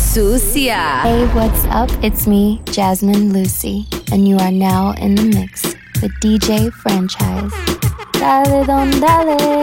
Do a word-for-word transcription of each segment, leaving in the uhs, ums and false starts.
sucia. Hey, what's up? It's me, Jasmine Lucy, and you are now in the mix with D J Franchise. Dale, don, dale.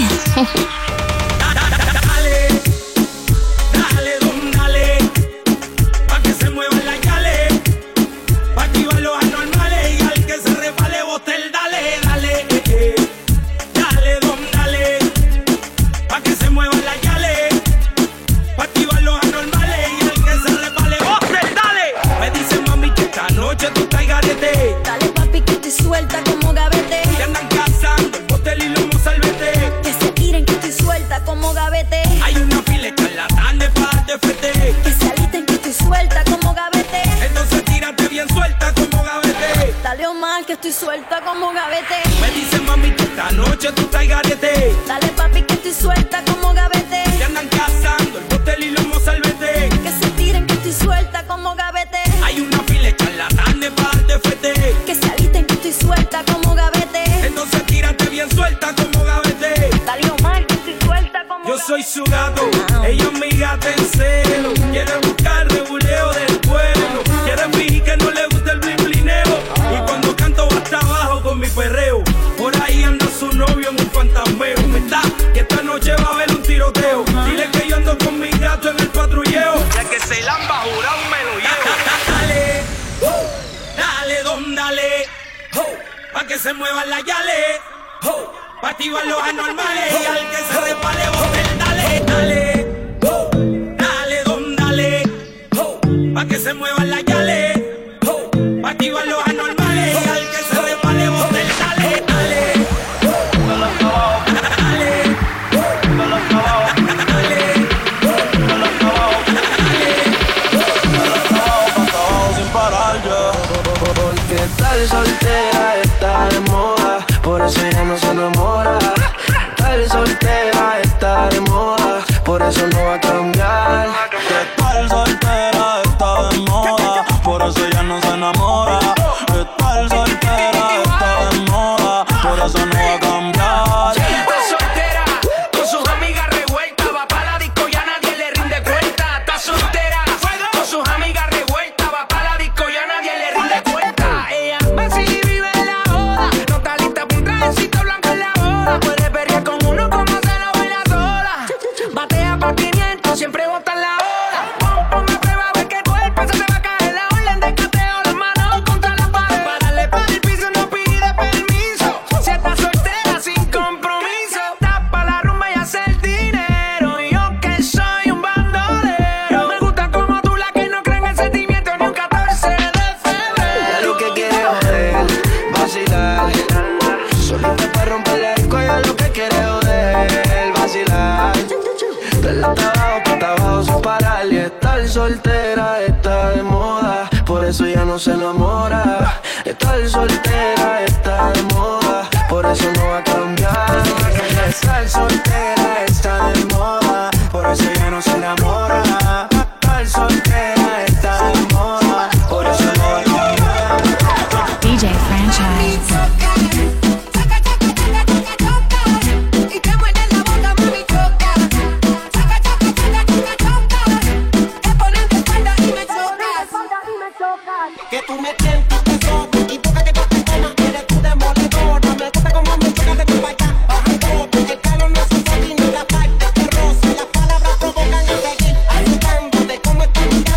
Estoy suelta como gavete. Me dice mami que esta noche tú estás garete. Dale papi que estoy suelta como gavete. Se andan cazando el botel y lomo salvete. Que se tiren que estoy suelta como gavete. Hay una fila de charlatanes para darte fete. Que se alisten que estoy suelta como gavete. Entonces tírate bien suelta como gavete. Dale Omar que estoy suelta como Yo gavete. soy su gato, ella es mi gata en celo. Quiere buscar rebuleo del pueblo. Quiere fingir que no le gusta el blin blineo. Y cuando canto va hasta abajo con mi perreo. Por ahí anda su novio en un fantasmeo. Está que esta noche va a haber un tiroteo. Dile que yo ando con mi gato en el patrulleo. Ya que se la han bajurado me lo llevo. Dale, oh, dale, don, dale, oh, pa' que se muevan las yales, oh, pa' activar los anormales y al que se repale botel, dale, dale, oh, dale, don, dale, oh, pa' que se muevan las yales, oh, pa' activar los anormales y al que se repale botel, dale, dale, con los cabos, dale, con los cabos, dale, con los cabos, dale, con los cabos, pa' cabos sin parar ya. Porque tal soltera está de moda, por eso ya no se enamora. Tal soltera está de moda, por eso no va a cambiar. Que tal soltera está de moda, por eso ya no se enamora. Que tal soltera está de moda, por eso no va a cambiar. Está soltera, con sus amigas revueltas, va pa' la disco y a nadie le rinde cuenta. Está soltera, con sus amigas revueltas, va pa' la disco y a nadie le rinde cuenta. Ella vacila y vive en la joda, no está lista pa' un trajecito blanco en la boda. Puede pelear con uno como se lo baila sola. Batea pa' quinientos, siempre bota en la hora. Pon, ponme a prueba, ve que el cuerpo se te va a caer. La orden de cateo, las manos contra la pared. Para darle pa' el piso no pide permiso. Si estás soltera sin compromiso, tapa la rumba y hace el dinero. Y yo que soy un bandolero, me gusta como tú, la que no cree en el sentimiento ni un catorce de febrero. Lo que quiere joder, vacilar. Solita para romper la disco, ella lo que quiere joder, vacilar. Pelota abajo, pata abajo sin parar. Y estar soltera está de moda, por eso ya no se enamora. Estar soltera está de moda, por eso no va a cambiar. Estar soltera está de moda, por eso ya no se enamora. Estar soltera está de moda, por eso no va a cambiar. D J Franchise. Que tú me sientes que sopa y porque te toca tema, eres tú demoledora. Me gusta como me toca de tu baita, baja el bote, el calor no se sabe ni la parte que roce, las palabras provocan a seguir ayudándote como estás.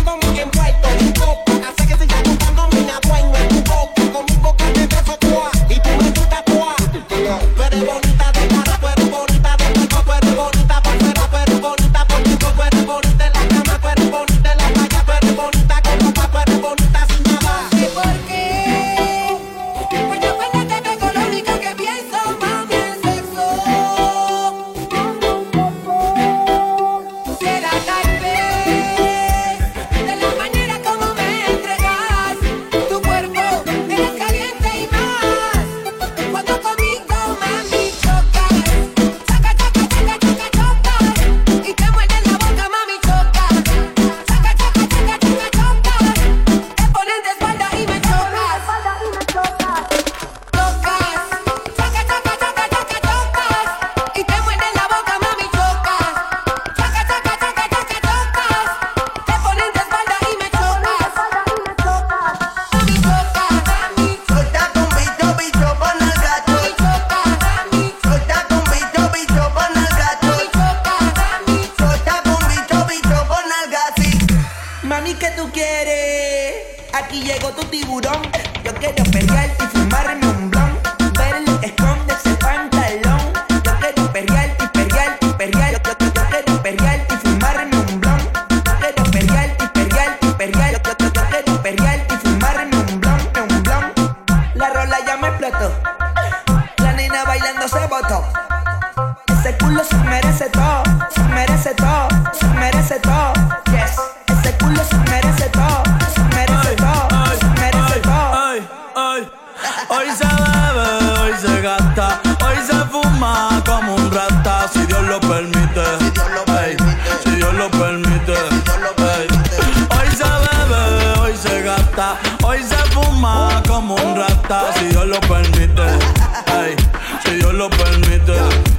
aquí llegó tu tiburón. Yo quiero perrear y fumarme un blon. Ver lo que esconde ese pantalón. Yo quiero perrear y perrear y perrear. Yo, yo, yo quiero perrear y fumarme un blon. Yo quiero perrear y perrear y perrear. Yo, yo, yo quiero perrear y fumarme un blon, un blon. La rola ya me explotó. La nena bailando se botó. Ese culo se merece todo, se merece todo, se merece todo. Yes, ese culo se merece todo, se merece todo, se merece todo. Ay, ay, hoy se bebe, hoy se gasta, hoy se fuma como un rata, si Dios lo permite. Ay, si Dios lo permite. Ay, hoy se bebe, hoy se gasta, hoy se fuma como un rata, si Dios lo permite. Ay, si Dios lo permite.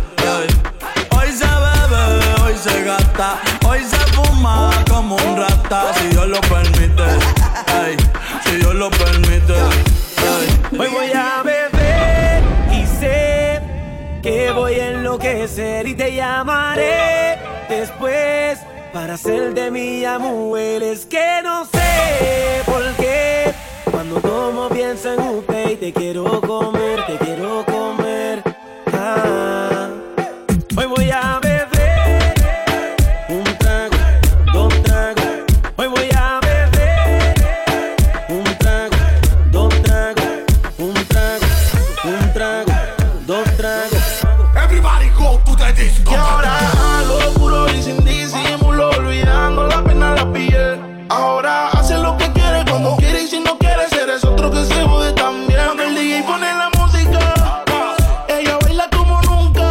Hoy se bebe, hoy se gasta, hoy se fuma como un rata, si Dios lo permite, ay, si Dios lo permite, ay. Hoy voy a beber y sé que voy a enloquecer y te llamaré después para hacer de mi mujer. Es que no sé por qué cuando tomo pienso en usted y te quiero comer, te quiero comer. Ah. Hoy voy a beber un trago, dos tragos. Hoy voy a beber un trago, dos tragos, un trago, un trago, dos tragos. Everybody go to the disco. Y ahora lo puro y sin disimulo, olvidando la pena la piel. Ahora hace lo que quiere cuando quiere y si no quiere eres otro que se jode también. Cuando el D J pone la música, ella baila como nunca.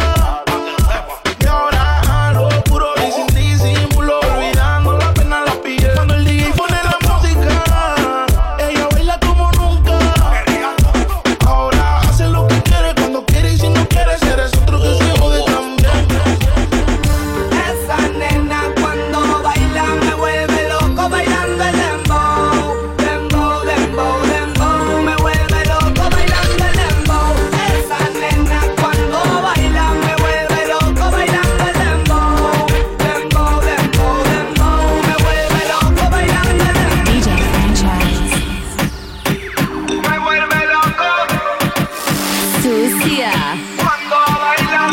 Y ahora lo puro y sin disimulo, olvidando la pena la piel. Cuando el D J pone la música, ella baila como nunca. Ahora hace lo que quiere cuando quiere y si no quiere eres otro que se jode también. Esa nena cuando baila me vuelve loco bailando el dembow. Dembow, dembow, dembow, me vuelve loco bailando el dembow. Esa nena cuando baila me vuelve loco bailando el dembow. Dembow, dembow, dembow, me vuelve loco bailando el dembow. D J Franchise. Me vuelve loco Sucia. cuando baila.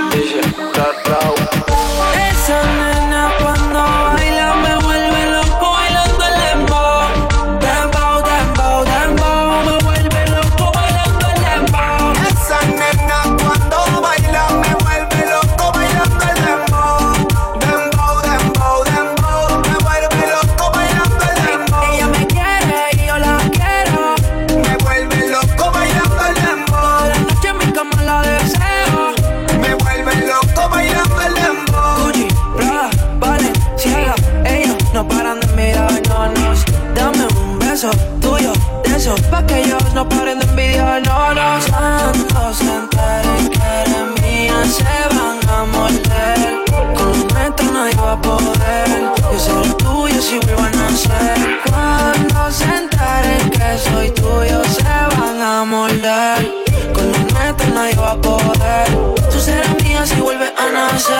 Esa nena cuando baila me vuelve loco bailando el dembow. Dembow, dembow, dembow, me vuelve loco bailando el dembow. Esa nena cuando baila me vuelve loco bailando el dembow. Dembow, dembow, dembow, me vuelve loco bailando el dembow. Ella me quiere y yo la quiero. Me vuelve loco bailando el dembow. Toda la noche en mi cama la deseo. Me vuelve loco bailando el dembow. Gucci, Prada, Balenciaga, ellos no paran de mirarnos. Dame un beso tuyo, de esos pa' que ellos no paren de envidiarnos. Cuando se enteren que eres mía, se van a morder. Con nuestro nadie va a poder. Yo seré tuyo si vuelvo a nacer. Cuando se enteren que soy tuyo, se van a morder. Con lo nuestro nadie va a poder. Tú serás mía si vuelves a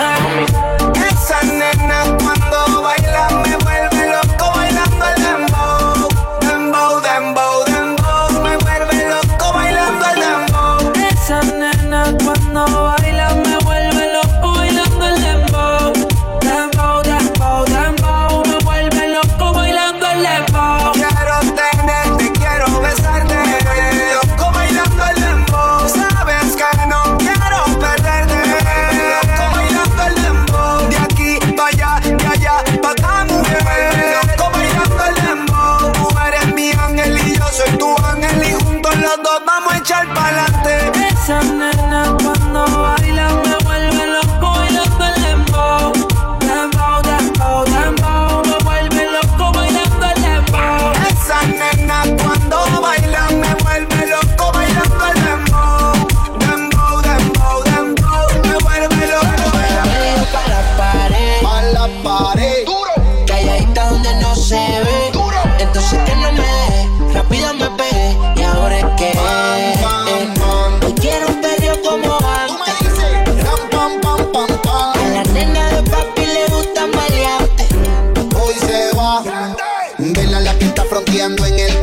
nacer. Esa nena cuando baila me vuelve loco bailando el dembow. Dembow, dembow, dembow, me vuelve loco bailando el dembow. Esa nena cuando baila me vuelve loco bailando el dembow. Dembow, dembow, dembow, me vuelve loco bailando el dembow. Quiero tenerte, quiero besarte, loco bailando el dembow. Sabes que no quiero perderte, loco bailando el dembow. De aquí pa' allá, de allá pa' acá, mujer, loco bailando el dembow. Tú eres mi ángel y yo soy tu ángel y juntos los dos vamos a echar pa'lante. Esa nena cuando baila me vuelve loco bailando el dembow. Dembow, dembow, dembow, me vuelve loco bailando el dembow. Esa nena cuando baila me vuelve loco bailando el dembow. Dembow, dembow, dembow, me vuelve loco bailando. Para la pared, A la pared. duro, calladita donde no se ve, duro. entonces que no me dé, rápido me pegué, y ahora es que Pam, pam, pam. hoy quiero un perreo como Tú antes. me dices, ram, pam, pam, pam, A pam. la nena de papi le gusta maleante. Hoy se va. Vela la que está fronteando en el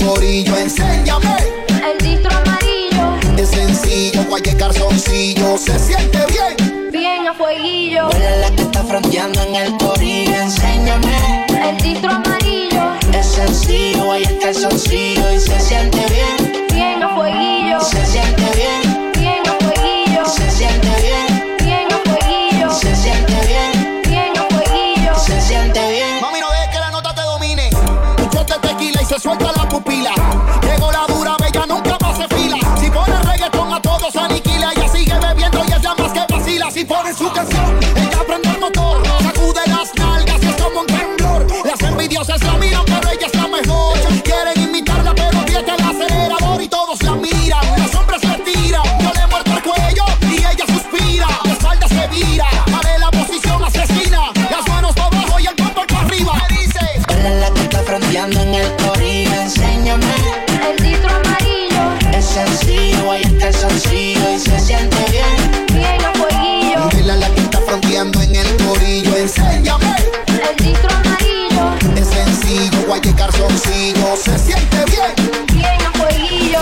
corillo, enséñame. El distro amarillo, Es sencillo, cualquier calzoncillo se siente bien. bien a fueguillo. Huele la que está fronteando en el corillo, enséñame. El distro amarillo, Es sencillo, hay el calzoncillo y se siente bien. bien a fueguillo. Se siente bien, Bien a fueguillo. se siente bien, Bien a fueguillo. se siente bien, Bien a fueguillo. se siente bien. Mami, no dejes que la nota te domine. Un shot de tequila y se suelta la pupila. Llegó la dura, bella, nunca más se fila. Si pone reggaetón a todos aniquila. Ella sigue bebiendo y es la más que vacila. Si pone su canción, ella prende el motor. Sacude las nalgas y es como un temblor. Las envidiosas la miran, pero ella es la mejor. Quieren imitarla, pero aprieta el acelerador y todos la miran. Los hombres le tiran, yo le muerto el cuello y ella suspira. La espalda se vira, vale la posición asesina. Las manos para abajo y el cuerpo para arriba. Me dice, Huele la que está fronteando en el corillo, enséñame. El distro amarillo, Es sencillo, hay el calzoncillo y se siente bien. bien a fueguillo. dile a la que está fronteando en el corillo, enséñame. El distro amarillo, Es sencillo, cualquier calzoncillo se siente bien. bien a fueguillo.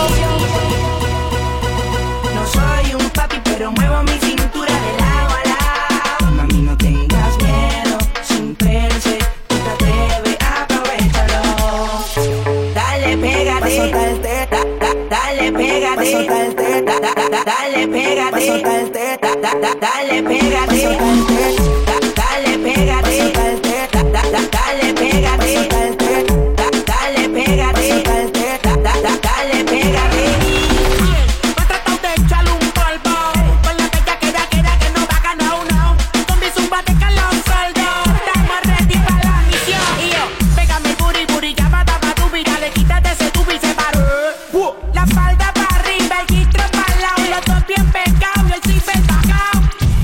No soy un papi, pero muevo mi cintura de lado a lado. Mami, no tengas miedo, sin pensar, tú te atreves, aprovechalo. Dale, pégate, da, da, dale, pégate, da, da, da, dale, pégate, da, da, da, dale, pégate, da, dale, pégate, da, da, da, dale, pégate, da, dale, pégate, da, da, da, dale, pégate. No he tratado de echarle un polvo. Con la bella queda, queda que no va a ganar uno. Con mi zumba de calor soldo. Estamos ready para la misión. Y yo, pégame booty, booty, ya va, daba, dubi, dale, quítate ese tubi y se paró. La falda para arriba, el guistro para el lado. Los dos bien pegados y el zipper bajado.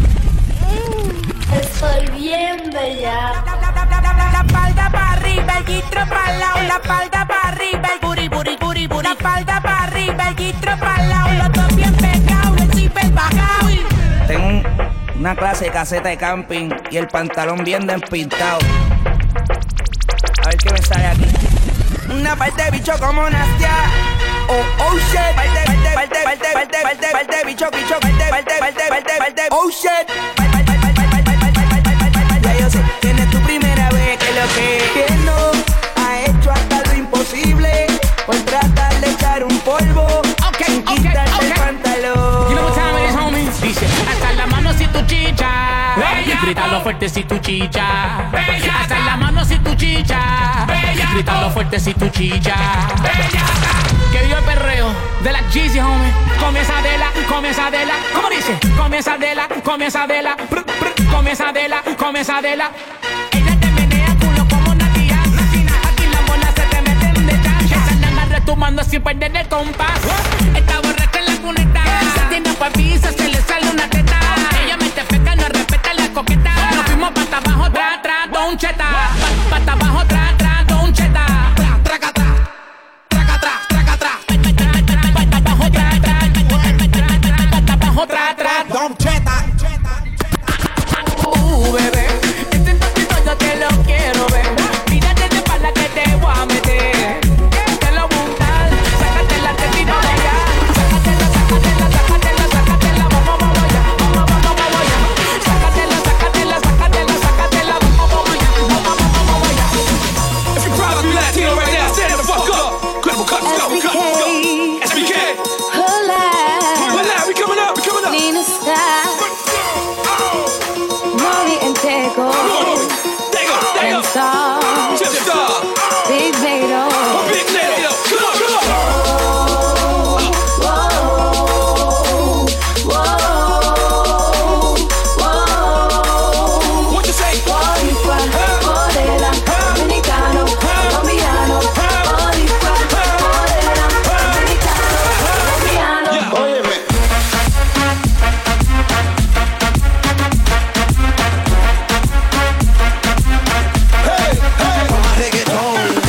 Estoy bien bella. La, la, la, la, la, la, la falda para arriba, el guistro para el lado. La falda para arriba, el booty, booty, booty, booty. La falda para arriba, el guistro para el lado. Los dos bien pegados y el zipper bajado. Tengo un- una clase de caseta de camping y el pantalón bien despintado. A ver qué me sale aquí. Una parte de bicho como Nastia. Oh, oh shit. Parte, parte, parte, parte, parte, parte, parte, bicho, bicho, parte, parte, parte, parte, parte, oh shit. Parte, parte, parte, parte, parte, parte, parte, parte. Ya yo sé, tienes tu primera vez que lo que que no ha hecho hasta lo imposible por tratar de echar un polvo. Ok, sin ok, quitarte ok. el pantalón. You know what time it is, homie? Dice, hasta la mano si tu chicha. Grítalo fuerte si tu chicha. Hasta la mano si tu chicha. Grítalo fuerte si tu chicha. Que viva el perreo de la Jeezy, homie. Comienza de la, comienza de la. ¿Cómo dice? Comienza de la, comienza de la. Brr, brr, Comienza de la, comienza de la. Ella te menea culo como Natia. Aquí las bolas se te meten de chancha. Esa nana retumbando sin perder el compás. Está borracha en la cuneta. Se tiene papisa, se le sale una teta. Ella mete feca, no respeta la coqueta. Nos fuimos pata abajo, tra, tra, don cheta. Pa- Pata abajo, tra, tra, don cheta. Tra, traca, tra. Traca, tra, traca, tra. Pata abajo, tra, tra. Pata abajo, tra, tra, don cheta. Uh, bebé, este tantito yo te lo quiero ver. Mírate de espalda que te voy a meter. Te lo voy a untar, sácatela, te tiro de allá. Sácatela, sácatela, sácatela, sácatela, vamos, vamos allá, vamos, vamos, vamos allá. Sácatela, sácatela, sácatela, sácatela, vamos, vamos allá, vamos, vamos, vamos allá. If you're proud of me Latino right now, stand the fuck up. Credible cuts, go, go, go. S B K. Hola, Hola, we coming up, we coming up. Nina Sky, Mori and Tego, There you go, there you and go. Star, Chip Star. Big Vado. Oh, Big Lady, come on, come on. What you say? Modela, dominicano, colombiano. Boricua, modela, dominicano, colombiano. Óyeme. Hey, hey. Toma reggaetón.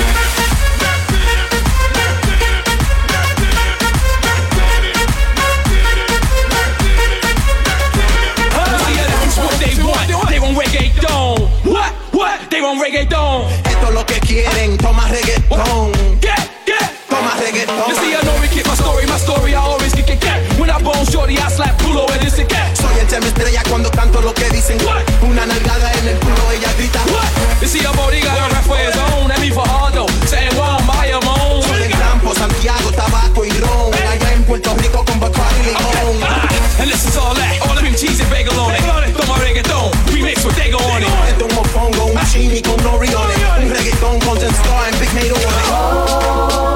What they want, they want reggaeton. What, what? They want reggaeton. Esto es lo que quieren. Toma reggaetón. ¿Qué, qué? Toma reggaetón. You see, I know we keep my story, my story I always kick it, get. When I bone shorty, I slap culo and listen, get. Soy el tema estrella cuando canto lo que dicen. What? Una nalgada en el culo, ella grita. What? You see, a body got a rap for his own, and me for hard though. Saying, well, I'm by your own. Soy del campo, Santiago, tabaco y ron. Allá en Puerto Rico con Bacardi y limón. And this is all that, all the cream cheese and bagel on it. Throw my reggaeton, remix with Dago on it. Esto es un mofongo, un chini con noriones. Un reggaetón con Zen Star and Big Nate on it.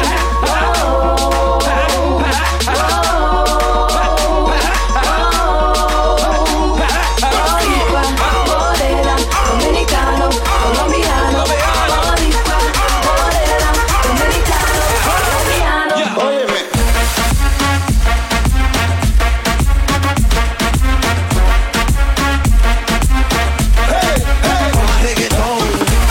Dominicano, colombiano, boricua, morena, dominicano, colombiano. Óyeme. Hey, hey, más reggaetón.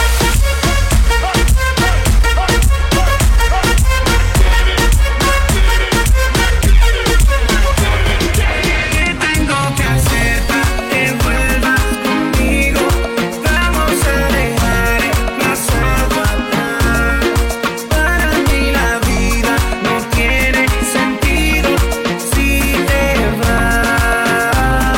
¿Qué tengo que hacer para que vuelvas conmigo? Vamos a dejar el pasado atrás. Para mí la vida no tiene sentido si te vas.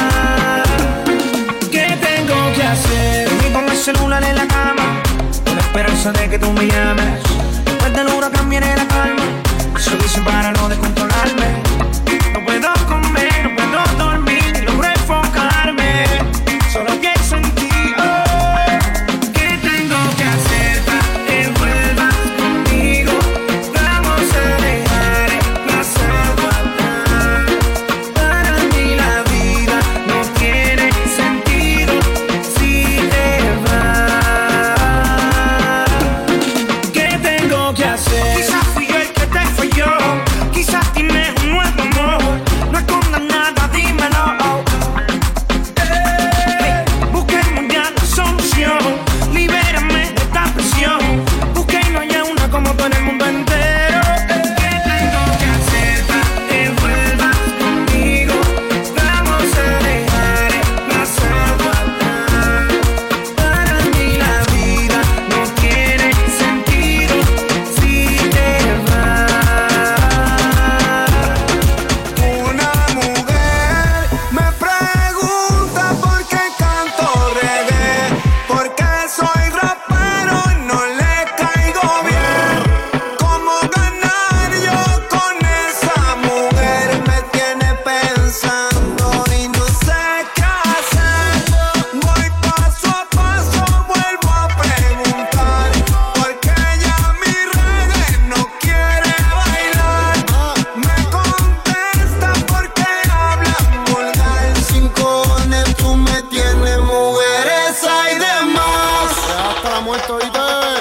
¿Qué tengo que hacer? Dormí con el celular en la cama, con la esperanza de que tú me llames. Después del huracán viene la calma, eso dicen para no descontrolarme. No puedo comer, no puedo dormir, ni logro enfocarme. Solo pienso en ti. Oh, ¿qué tengo que hacer para que vuelvas conmigo? Vamos a dejar el pasado atrás. Para mí la vida no tiene sentido si te vas. ¿Qué tengo que hacer? Quizás fui yo el que te falló. Quizás tienes un nuevo amor. No escondas nada, dímelo. Hey, busquemos ya la solución. Libérame de esta presión. Busqué y no hay una como tú en el mundo entero. ¿Qué tengo que hacer para que vuelvas conmigo? Vamos a dejar el pasado atrás. Para mí la vida no tiene sentido si te vas. Una mujer me pregunta por qué canto reggae, por qué soy rapero y no le caigo bien. ¿Cómo ganar yo con esa mujer? Me tiene pensando y no sé qué hacer. Voy paso a paso, vuelvo a preguntar, porque ella mi reggae no quiere bailar. Me contesta porque hablan vulgar. Sin cojones tú me tienes, mujeres hay de más. Hasta la muerte, oíste.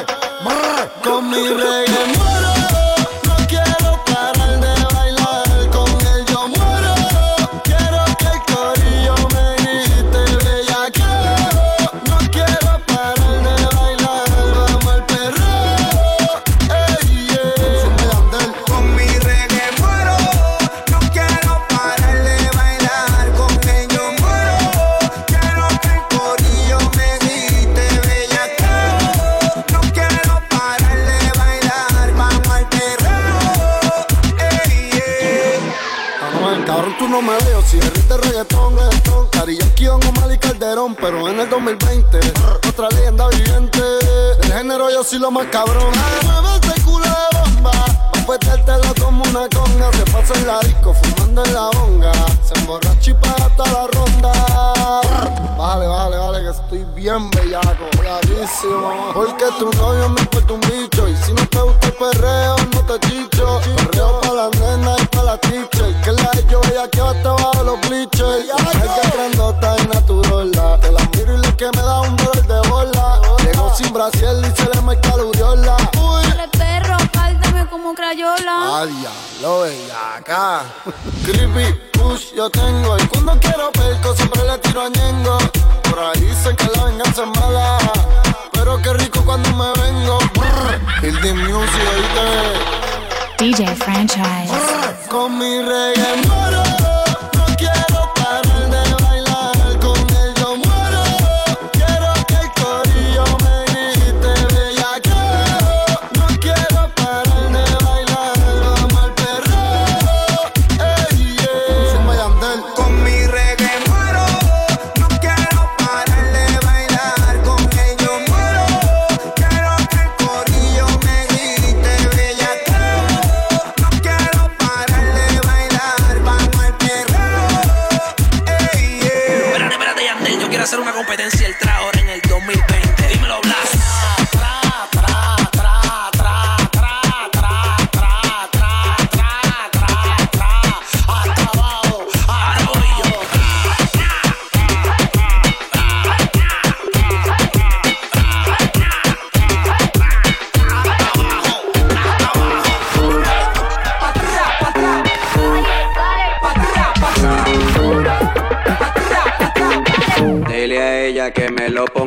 Con mi reggae muero. No quiero parar de bailar. Con él yo muero. Quiero que el corillo me grite bellaqueo. No quiero parar de bailar. Vamos al perreo. Ey, yeah. Con mi reggae muero. No quiero parar de bailar. Con él yo muero. Quiero que el corillo me grite bellaqueo. No quiero parar de bailar. Vamos al perreo. Ey, yeah. Anuel, cabrón, tú no me veo. Si derrite reggaetón, reggaetón. Daddy Yankee, Don Omar y Calderón. Pero en el dos mil veinte, otra leyenda viviente. Del género yo soy lo más cabrón. Mueve ese culo de bomba. Pa' petértelo como una conga. Se pasa en la disco, fumando en la bonga. Se emborracha y paga hasta la ronda. Vale, vale, vale, que estoy bien bellaco. Clarísimo. Porque tu novio me importa un bicho. Y si no te gusta el perreo, no te chicho. Perreo pa' la nena y pa' la teacher. Que la de yo ella que va hasta abajo los bleachers. Es que grandota y naturola. Te la miro y lo que me da un dolor de bola. Llegó sin brasier y se le marca la uriola. Uy. Dale perro, cáldame como crayola. Ah, diablo, bellaca. Creepy, push, yo tengo. Y cuando quiero perco siempre le tiro a Ñengo. Por ahí dicen que la venganza es mala, pero qué rico cuando me vengo. Hill the music, oíste. D J Franchise. Con mi reggae muero. No quiero parar de bailar. Con él yo muero. Quiero que el corillo me grite bellaqueo. No quiero parar de bailar.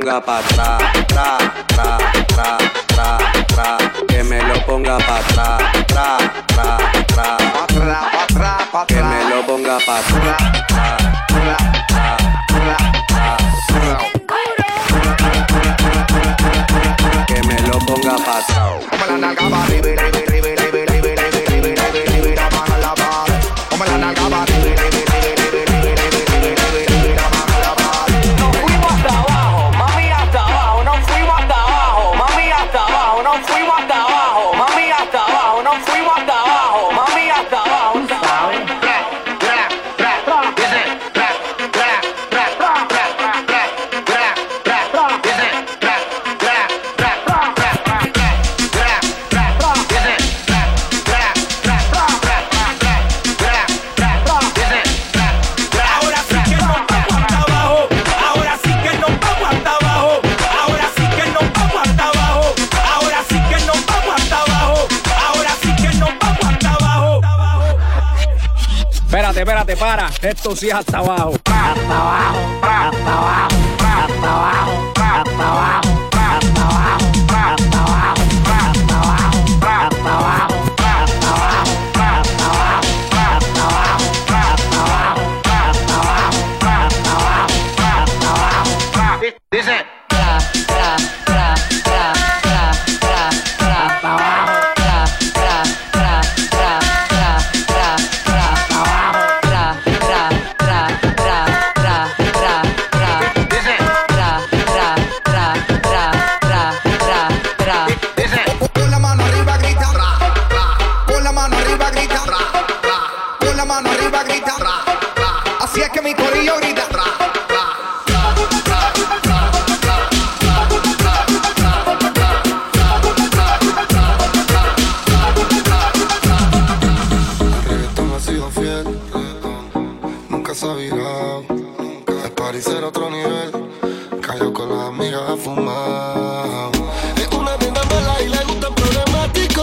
ponga pa' atrás, tra, tra, tra, tra, tra, que me lo ponga pa' atrás, tra, tra, tra, que me lo ponga pa' atrás, tra, tra, tra, tra, tra, que me lo ponga pa' atrás. Como la nalga va arriba, arriba, arriba, arriba, arriba, arriba, arriba, arriba, arriba, la mano a la pared. Como la nalga va arriba, arriba, arriba, arriba, arriba, arriba, arriba, arriba, la mano a la pared. Nos fuimos hasta abajo, mami hasta abajo, nos fuimos hasta abajo, mami hasta abajo, nos fuimos hasta abajo, mami hasta abajo, nos fuimos hasta abajo, mami hasta abajo, ¿sabes? Espérate, espérate, para. Esto sí es hasta abajo. Hasta abajo, hasta abajo, hasta abajo, hasta abajo, hasta abajo, hasta abajo, hasta abajo, hasta abajo, hasta abajo, hasta abajo, hasta abajo, hasta abajo, hasta abajo, hasta abajo, hasta abajo. Dice. Tra, tra, tra, tra, tra, tra, tra, hasta abajo. Tra, tra, tra, tra, tra, tra, tra, hasta abajo. Tra, tra, tra, tra, tra, tra, tra. Dice. Tra, tra, tra, tra, tra, tra, tra. Dice. Con la mano arriba grita. Con la mano arriba grita. Con la mano arriba grita. Así es que mi corillo grita. Se ha virado, el party será otro nivel. Cayó con las amigas a fumar. Es una nena mala y le gusta el problemático.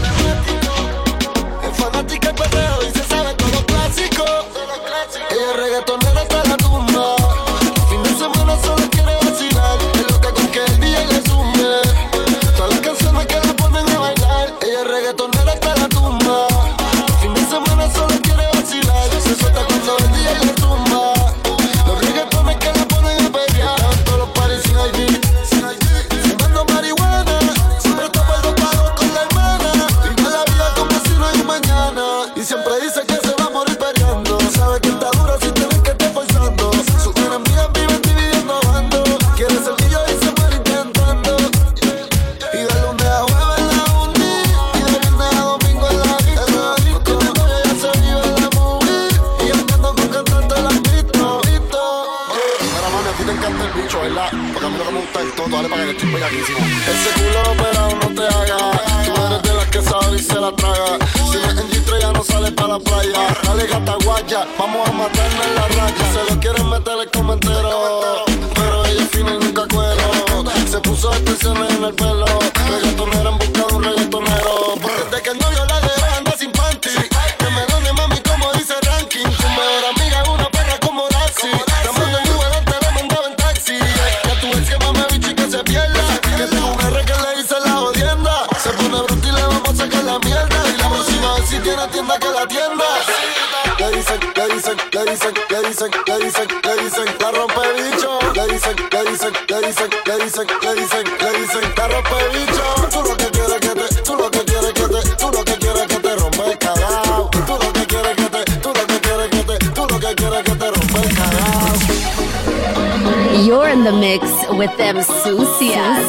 Es fanática del perreo y se sabe todo lo clásico. Ella es reggaetonera hasta la tumba. Fin de semana solo quiere vacilar. Es loca con que el día le sume. Todas las canciones que le ponen a bailar. Ella es reggaetonera hasta la tumba. Fin de semana solo quiere vacilar. Se suelta cuando el día le tumba. Los reggaetones que le ponen a pelear. Todos los paris sin I D, fumando marihuana. Siempre toma el dopado con la hermana. Vive la vida como si no hay mañana. Y siempre dice que se va a morir peleando. Sabe que está dura si tienes que estar forzando. Sus enemigas viven dividiendo bandos. Quiere ser que yo y se muere intentando. Y de lunes a jueves en la uni. Y de viernes a domingo en la disco. No tiene novia, ya se vive la movie. Y andando con cantantes la han visto. Mira, mami, a ti te encanta el bicho, ¿verdad? Porque a mí lo que me gusta es todo, dale para que estoy bellaquísimo. Ese culo operado no te haga. Tú eres de las que sabe y se la traga. Si no es en G tres ya no sale para la playa. Dale gata guaya, vamos a matarnos en la raya. Se lo quieren meter el comentero, pero ella es fina y nunca cuero. Se puso extensiones en el pelo. Reggaetonera en busca de un reggaetonero. Desde que el novio la dejó andar sin panty. Que me done mami como dice ranking. Tu mejor amiga es una perra como Daxi. La mando en Uber, antes la mandaba en taxi. Ya tu ex que mame bicho y que se pierda. Que tengo un R que le hice la jodienda. Se pone bruto y le vamos a sacar la mierda. Y la próxima vez si tiene tienda que la tienda. Le dicen, le dicen, le dicen, le dicen, le dicen, le dicen, la rompe bicho. Le dicen, le dicen, le dicen, le dicen, le dicen, le dicen, la rompe bicho. Tú lo que quieres que te, tú lo que quieres que te, tú lo que quieres que te rompa el cagao. Tú lo que quieres que te, tú lo que quieres que te, tú lo que quieres que te rompa el cagao. You're in the mix with them sucias.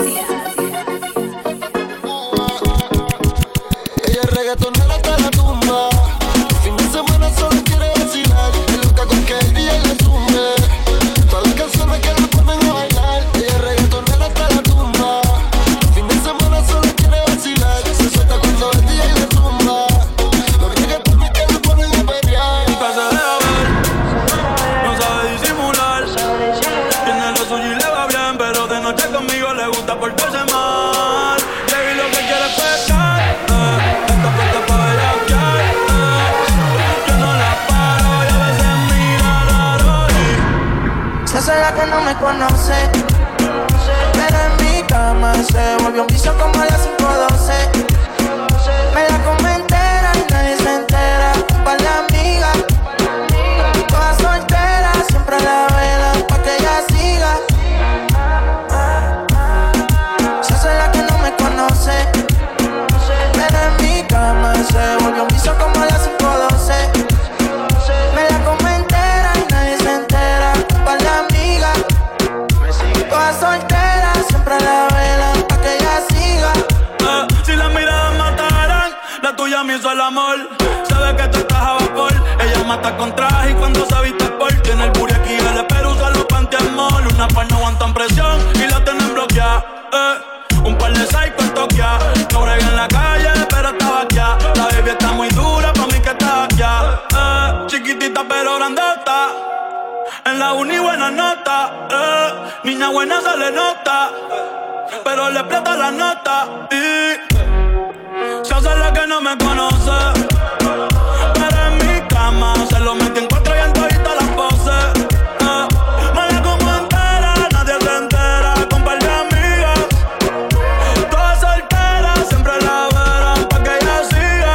Ella es reggaetonera hasta la tumba. Fin de semana solo quiere vacilar. Es loca con que el día le sume. Todas las canciones que le ponen a bailar. Ella es reggaetonera hasta la tumba. Fin de semana solo quiere vacilar. Se suelta cuando el día le tumba. Los reggaetones que le ponen a pelear. Nunca se deja ver, no sabe disimular. Tiene lo suyo y le va bien, pero de noche conmigo le gusta portarse mal. Baby, lo que quiere es pescar, eh. Esto cuesta pa' bellaquear, eh. Yo no la paro y a veces mira raro y Se hace la que no me conoce. un vicio como las cinco doce. Me la come entera y nadie se entera. Un par de amigas, todas solteras, siempre la velan pa' que ella siga. Se hace la que no me conoce, pero en mi cama se volvió un vicio como las cinco doce. Me la come entera y nadie se entera. Un par de amigas, todas solteras, siempre la velan pa' que ella siga. Eh, si las miradas mataran, la tuya me hizo el amor. Sabe que tú estás a vapor. Ella mata con traje y cuando se viste por tiene el booty aquí, el espero usa los pantiamol. Una par no aguantan presión y la tienen bloqueada. Eh, un par de psycho en Tokia. No brega en la calle, pero estaba aquí. La baby está muy dura, pa' mí que está aquí. Eh, chiquitita pero grandota. En la uni buena nota. Eh, niña buena se le nota, pero le explota la nota. Y se hace la que no me conoce, pero en mi cama se lo metí en cuatro y en todita las poses. Eh, me la como entera, nadie se entera. Con par de amigas, todas solteras, siempre la verán pa' que ella siga.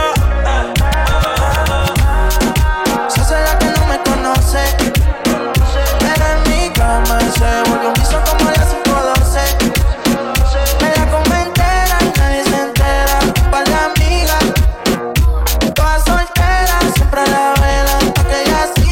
Se hace la que no me conoce, pero en mi cama se volvió un vicio como las cinco doce. Me la come entera y nadie se entera. Un par de amigas, todas solteras, siempre la velan pa' que ella siga.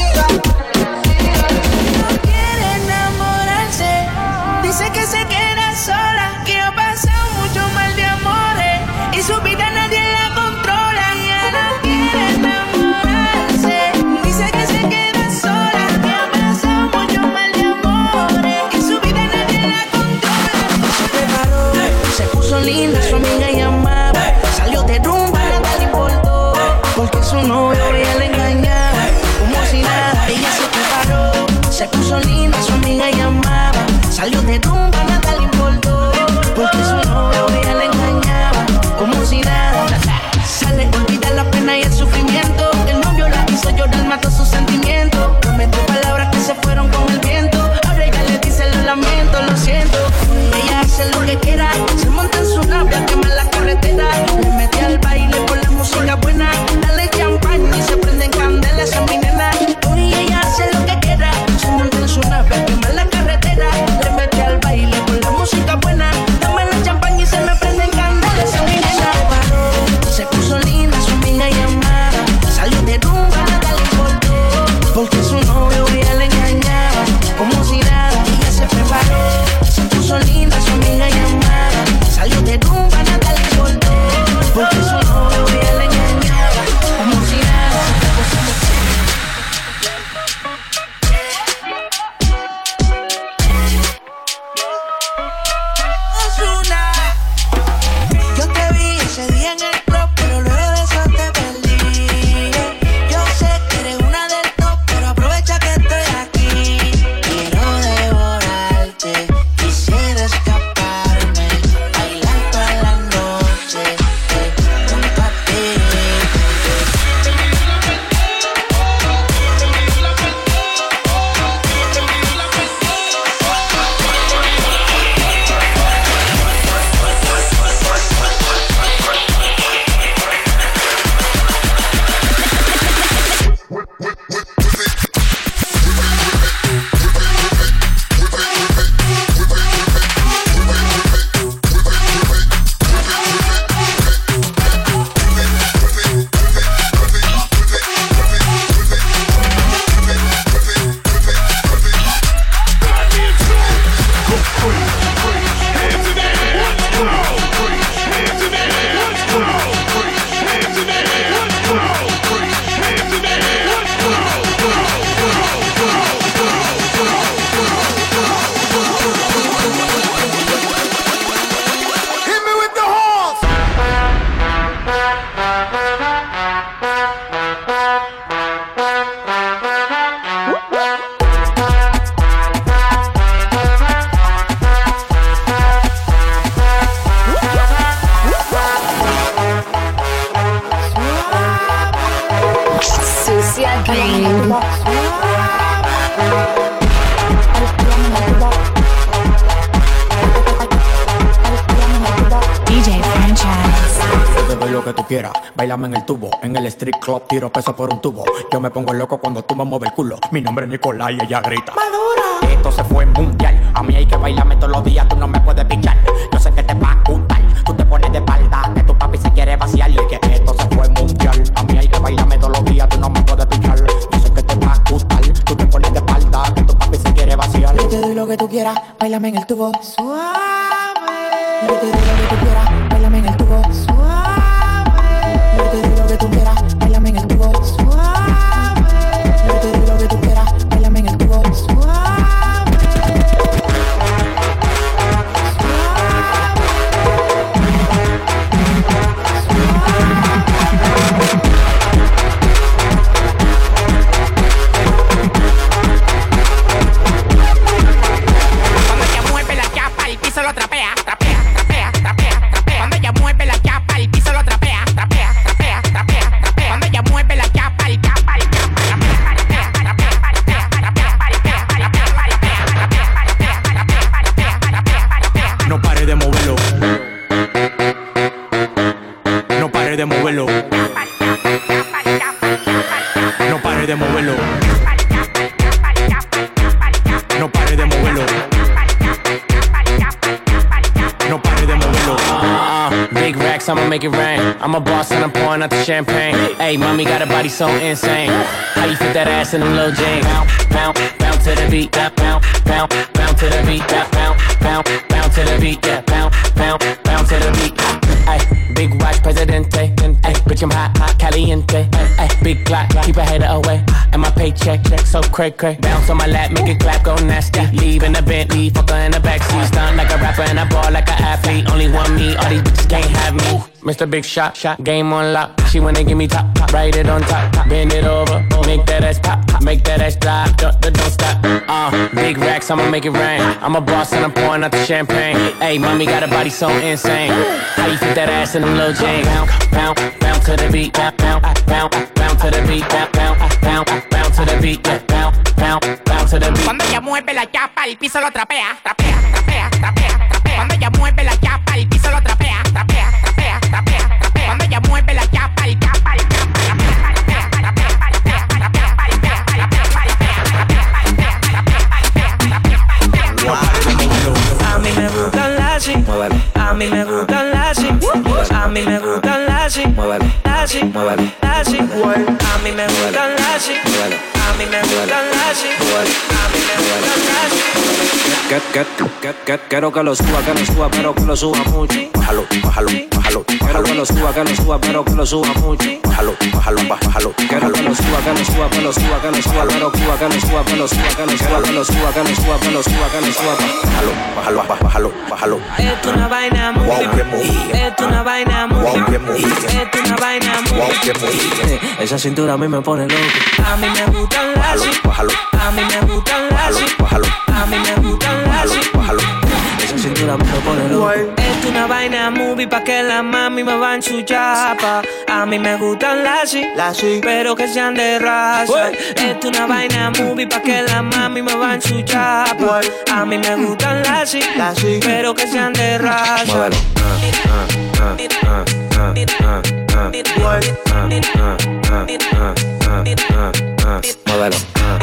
lo que tú quieras. Bailame en el tubo, en el street club, tiro peso por un tubo. Yo me pongo loco cuando tú me mueves el culo. Mi nombre es Nicolás y ella grita. ¡Madura! Esto se fue mundial. A mí hay que bailarme todos los días, tú no me puedes pichar. Yo sé que te va a gustar. Tú te pones de espalda, que tu papi se quiere vaciar. Y que esto se fue mundial. A mí hay que bailarme todos los días, tú no me puedes pichar. Yo sé que te va a gustar. Tú te pones de espalda, que tu papi se quiere vaciar. Yo te doy lo que tú quieras, bailame en el tubo. Suave. Yo te doy lo que tú quieras, bailame en el tubo. Suave. Yo te doy lo que tú quieras, bailame en el tubo. Suave. Yo te doy lo que tú quieras, bailame en el tubo. Suave. Piso lo trapea, trapea, trapea, trapea, trapea. Cuando ella mueve la chapa, el piso lo trapea, trapea, trapea, trapea, trapea. Cuando ella mueve la chapa, el chapa, el chapa, trapea, trapea, trapea, trapea, trapea. No pare de moverlo. No pare de moverlo. No pare de moverlo. No pare de moverlo. No pare de moverlo. Uh, big racks, I'ma make it rain. I'm a boss and I'm pouring out the champagne. Hey, mommy got a body so insane. How you fit that ass in them little jeans? Bounce, bounce, bounce to the beat. Bounce, bounce, bounce to the beat. Bounce, bounce, bounce to the beat. Yeah, bounce, bounce, bounce to the beat. Ay, big watch, Presidente. Ay, bitch, I'm hot, hot, caliente. Ay, big clock, keep a hater away. And my paycheck, check so cray cray. Bounce on my lap, make it clap, go nasty. Leave in the Bentley, fucker in the backseat. Stunt like a rapper and I ball like an athlete. Only one me, all these bitches can't have me. Mister Big Shot, shot, game on lock. She wanna give me top, top, write it on top, top. Bend it over, make that ass pop, pop. Make that ass drop, don't, don't stop. Uh, big racks, I'ma make it rain. I'm a boss and I'm pouring out the champagne. Hey, mommy got a body so insane. How you fit that ass in them little jeans? Bounce, bounce, bounce to the beat. Bounce, bounce, bounce, bounce to the beat. Bounce, bounce, bounce, bounce to the beat. Bounce, bounce, bounce to the beat. Cuando ella mueve la chapa, el piso lo trapea, trapea, trapea, trapea, trapea. Cuando ella mueve la chapa, el piso lo trapea, trapea, trapea, trapea, trapea. Cuando ella mueve la chapa, el chapa, el chapa, trapea, trapea, trapea, trapea, trapea, trapea, a mí me gustan las así, a mí me gustan las así, a mí me gustan las así, así, así, a mí me gustan las así, a mí me gustan las así, a mí me gustan las así. Get, get, get, get, quiero que lo suba, que lo suba, pero que lo suba mucho. Bájalo, bájalo, bájalo. Quiero que lo suba, que lo suba, pero que lo suba mucho. Bájalo, bájalo, bájalo. Quiero que lo suba, que lo suba, que lo suba, que lo suba, pero Cuba, que lo suba, que lo suba, que lo suba, que lo suba, que lo suba, que lo suba, que lo suba. Bájalo, bájalo, bájalo, bájalo. Esto es una vaina muy, esto es una vaina muy, esto es una vaina muy. Esa cintura a mí me pone loco. A mí me gustan las, a mí me gustan las, a mí me gustan las. Esa cintura me pone loco. Esto es una vaina movie pa' que la mami me va en su chapa. A mí me gustan las, pero que sean de raza. Esto es una vaina movie pa' que la mami me va en su chapa. A mí me gustan las, pero que sean de raza. Modelo.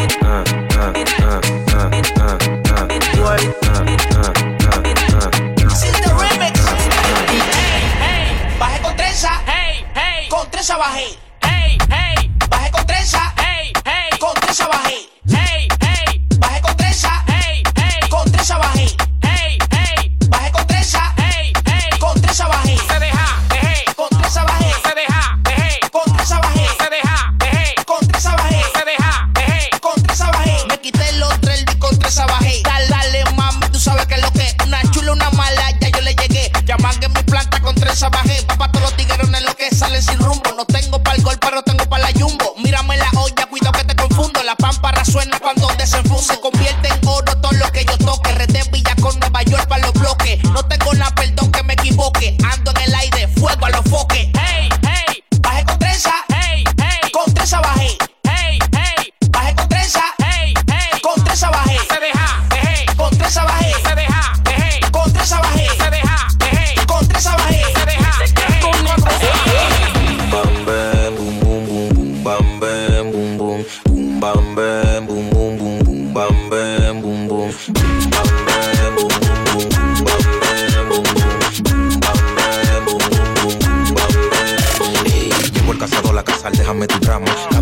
Bajé con trenza, hey, hey, con trenza bajé, hey, hey, bajé con trenza, hey, hey, con trenza bajé, hey, hey, bajé con trenza, hey, hey, con trenza bajé, hey, hey, bajé con trenza, hey, hey, con trenza bajé, se deja, dejé, con trenza bajé, se deja, dejé, con trenza bajé, se deja, dejé, con trenza bajé, se deja, dejé, con trenza bajé, me quité los tres y con trenza bajé, dale, dale mami, tú sabes que es lo que, una chula, una mala, ya yo le llegué, llaman que mi planta con trenza bajé, papá todos los tiguerones lo que salen sin rumbo, no tengo pa'l gol, pero tengo pa' la jumbo, mírame la olla, cuidado que te confundo, la pámpara suena cuando desenfunde, se convierte en oro todo lo que yo toque, red de Villa con Nueva York para los bloques, no tengo nada, perdón que me equivoque, ando en el aire, fuego a los foques, hey, hey, bajé con trenza, hey, hey, con trenza bajé, hey, hey, bajé con trenza, hey, hey, con trenza bajé, se deja, dejé, con trenza bajé, se deja, dejé, con trenza bajé, se deja, dejé, con trenza bajé, se deja, dejé,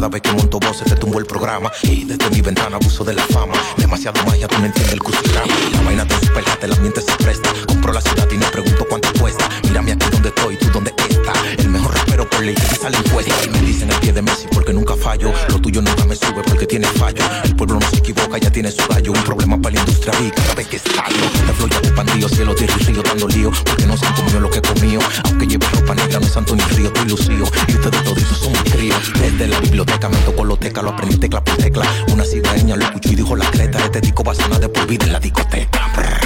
Cada vez que monto voces te tumbo el programa. Y desde mi ventana abuso de la fama. Demasiado magia, tú no entiendes el crucigrama. La vaina de super el ambiente se presta. Compro la ciudad y me pregunto cuánto cuesta. Mírame aquí donde estoy, tú donde estás. El mejor rapero por ley que sale impuesta. Me dicen el pie de Messi porque nunca fallo. Lo tuyo nunca me sube porque tiene fallo. El pueblo no se equivoca, ya tiene su gallo. Un problema para la industria y cada vez que salgo. La flow ya de bandido, cielo, tierra y río dando lío. Porque no son como yo lo que he comido. Aunque lleve ropa negra, no es santo ni río, estoy lucido. Y ustedes toditos son mis críos. Desde la biblioteca me tocó loteca, lo aprendí tecla por tecla. Una cigüeña lo escuchó y dijo la creta. Este disco va a sonar de por vida en la discoteca.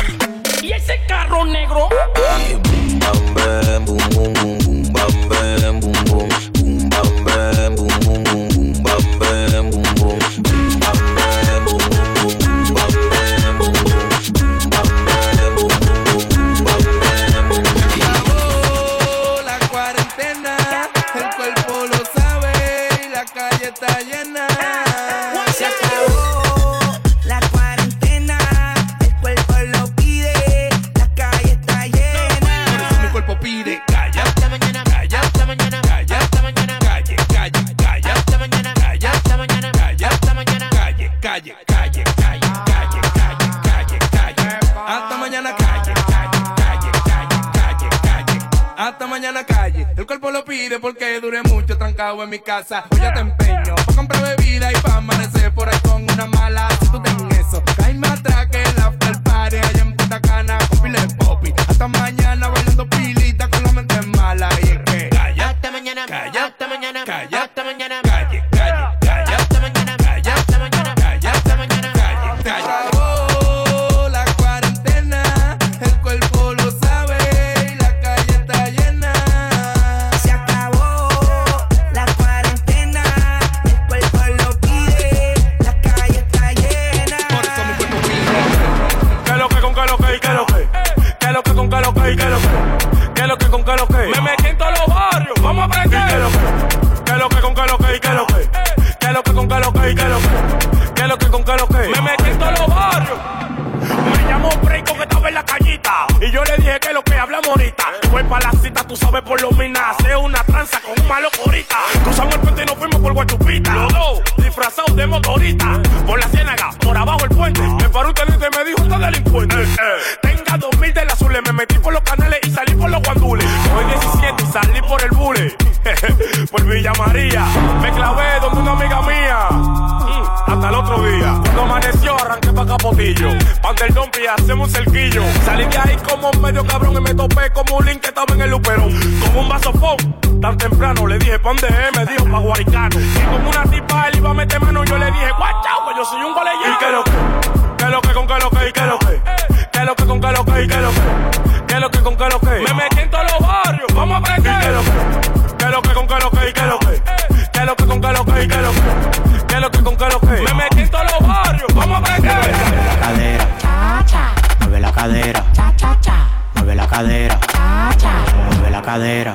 ¿Y ese carro negro? Boom, bam, bam, boom, boom, boom, boom, bam, bam, boom, boom. Boom, bam, bam, boom, boom, boom, boom, bam, bam, boom, boom. Boom, bam, bam, boom, boom, boom, bam, bam, boom, boom. Boom, bam, bam, boom, boom, boom, bam, bam, boom, boom. Acabó la cuarentena, el cuerpo lo sabe y la calle está llena. Se acabó la cuarentena, el cuerpo lo pide, la calle está llena. Por eso mi cuerpo pide calla hasta mañana, calla hasta mañana, calla hasta mañana, calle, calle, calla hasta mañana, calla hasta mañana, calla hasta mañana, calle, calle, calle, calle, calle, calle, calle, calle, hasta mañana, calle, calle, calle, calle, calle, calle, hasta mañana, calle. El cuerpo lo pide porque duré mucho trancado en mi casa. Hoy ya te empeño pa' comprar bebida y pa' amanecer por ahí con una mala. Si tú ten eso, caíme atrás que el after party allá en Punta Cana con pile de popi. Hasta mañana bailando pilita con la mente mala. Y es que calla hasta mañana, calla hasta mañana, calla hasta mañana, calle, calle, calla hasta mañana, calla hasta mañana, calla hasta mañana, calle, calle. Acabó la cuarentena, el cuerpo lo sabe y la calle está llena. Se acabó la cuarentena, el cuerpo lo pide, la calle está llena. Por eso mi cuerpo pide. ¿Qué lo que con qué lo que y qué lo que? ¿Qué lo que con qué lo que y qué lo que? ¿Qué lo que con qué lo que? Me metí en todos los barrios, vamos a aprender. ¿Qué lo que? ¿Qué lo que con qué lo que y qué lo que? ¿Qué lo que con qué lo que y qué lo que? ¿Qué lo que con qué lo que? Me metí en todos los barrios. Me llamó Breiko que estaba en la cañita y yo le dije que lo que hablamos ahorita. Fue pa' la cita, tú sabes por lo mina. Hace una tranza con un malo corita. Cruzamos el puente y nos fuimos por Guachupita. Los dos disfrazados de motorista. Por la ciénaga, por abajo el puente. Me paró un teniente y me dijo, usted delincuente. Eh, eh. Tenga dos mil del azules. Me metí por los canales y salí por los guandules. Cogí diecisiete y salí por el bule. Por Villa María. Me clavé donde una amiga mía. Mm, hasta el otro día. Cuando amaneció arranqué pa' Capotillo. Del Dompi, hacemos un cerquillo. Salí de ahí como medio cabrón y me topé como un link que estaba en el luperón. Con un vasofón, tan temprano le dije, ¿pa' dónde es? Me dijo, pa' Guaricano. Y como una tipa él iba a meter mano, yo le dije, guachao, que yo soy un goleyano. ¿Y qué lo que? ¿Qué lo que con qué lo que? ¿Y qué lo que? ¿Qué lo que con qué lo que? ¿Y qué lo que? ¿Qué lo que con qué lo que? Me metí en todos los barrios, vamos a aprender. ¿Y qué lo que? ¿Qué lo que con qué lo que? ¿Y qué lo que? ¿Qué lo que con qué lo que? ¿Y qué lo que? ¿Qué lo que con qué lo que? Me metí en todos los barrios, vamos a aprender. Cadera, mueve la cadera, mueve la cadera, mueve la cadera.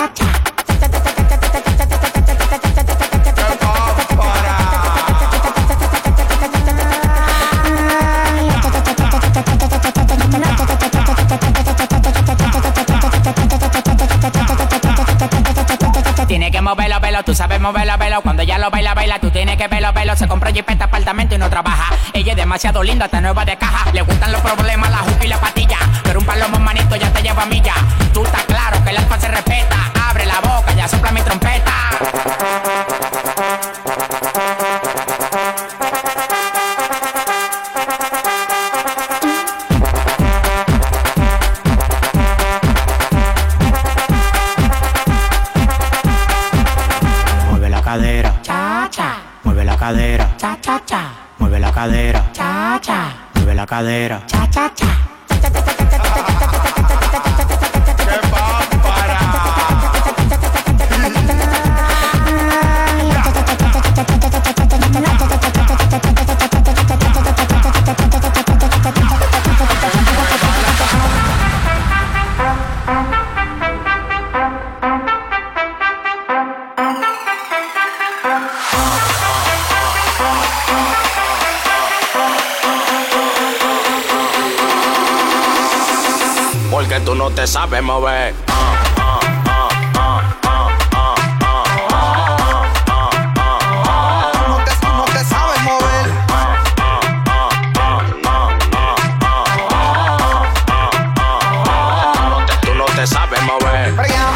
Tiene que moverlo, velo, tú sabes moverlo, velo. Cuando ella lo baila, baila, tú tienes que verlo, velo. Se compró jipeta, apartamento y no trabaja. Ella es demasiado linda, está nueva de caja. Le gustan los problemas, la juca y la patilla. Pero un palomo manito ya te lleva a milla. Tú estás claro que el alfa se respeta. Abre la boca, ya sopla mi trompeta. Cadera, cha cha, mueve la cadera, cha cha cha, mueve la cadera, cha cha, mueve la cadera, cha cha cha. Porque tú no te sabes mover.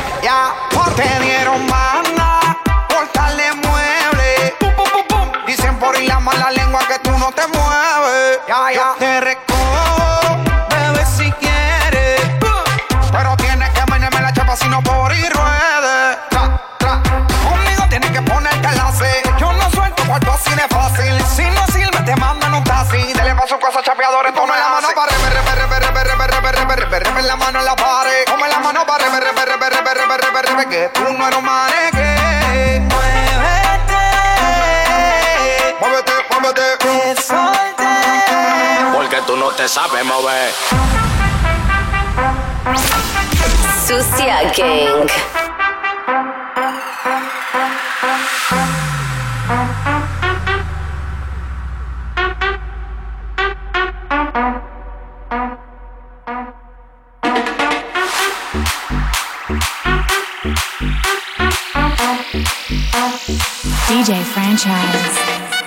Ya, te dieron banda por tal de mueble. Pum, pum, pum, pum. Dicen por ir la mala lengua que tú no te mueves. Ya, ya. Te recojo, bebé, si quieres. Pero tienes que menearme la chapa si no por ir ruede. Tra, tra. Conmigo tienes que ponerte la C. Yo no suelto cuarto así de fácil. Si no sirve te mandan un taxi. Dele pa' su casa chapeadores. Tome la mano para repe, repe, repe, repe, repe, repe, repe, repe, repe, la mano en la pared. Tome la mano para repe, repe, repe, repe, repe, repe, repe, que tú no eres un maneque. Muévete, muévete, muévete. Te solté. Porque tú no te sabes mover. Sucia Gang. D J Franchise.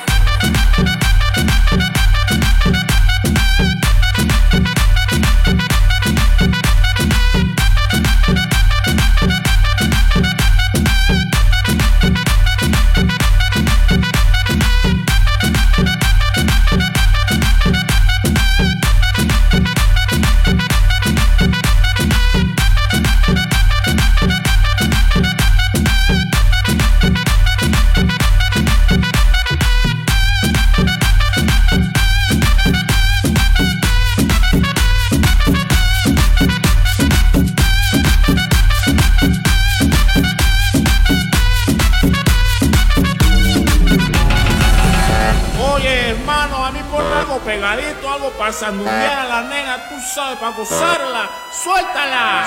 Pegadito, algo para sandunguear a la nena, tú sabes, para gozarla. ¡Suéltala!